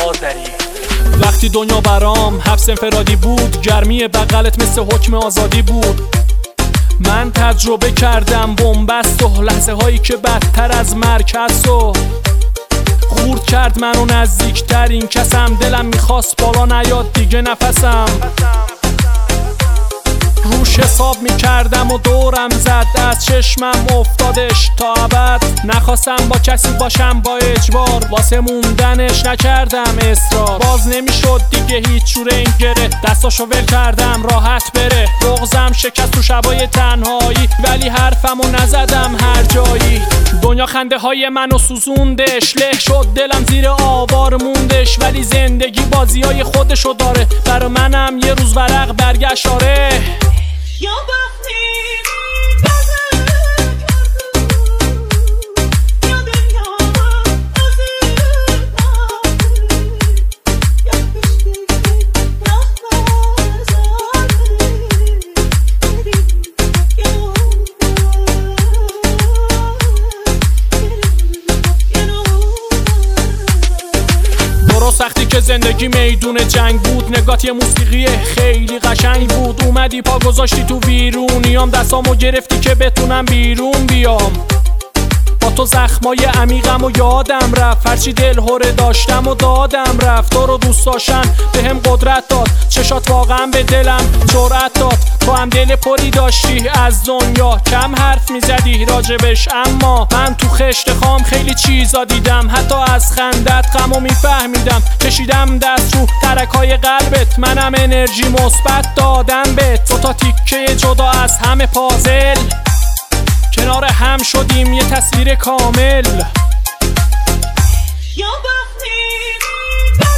آذری. وقتی دنیا برام حبس انفرادی بود، گرمی بغلت مثل حکم آزادی بود. من تجربه کردم بنبست و لحظه هایی که بدتر از مرگ هست و خورد کرد منو نزدیکتر این کسم. دلم میخواست بالا نیاد دیگه نفسم، روش حساب میکردم و دورم زد، از چشمم افتادش تا ابد. نخواستم با کسی باشم با اجبار، واسه موندنش نکردم اصرار. باز نمیشد دیگه هیچ جوره این گره، دستاشو ول کردم راحت بره. بغضم شکست تو شبای تنهایی، ولی حرفمو نزدم هر جایی. دنیا خنده های منو سوزوندش، له شد دلم زیر آوار موندش. ولی زندگی بازی های خودشو داره، برا منم یه روز ورق برگشت آره. یا وقتی سختی که زندگی میدون جنگ بود، نگات یه موسیقی خیلی قشنگ بود. اومدی پا گذاشتی تو ویرونیام، دستامو گرفتی که بتونم بیرون بیام. با تو زخمای عمیقم و یادم رفت، هرچی دلهوره داشتم و دادم رفت. تو رو دوست داشتن بهم قدرت داد، چشات واقعا به دلم جرأت داد. تو هم دل پری داشتی از دنیا، کم حرف میزدی راجبش، اما من تو خشت خام خیلی چیزا دیدم. حتی از خندت غمو میفهمیدم، کشیدم دست رو ترکای قلبت. منم انرژی مثبت دادم بهت، دو تا تیکه جدا از همه پازل کنار هم شدیم یه تصویر کامل. یا وقتی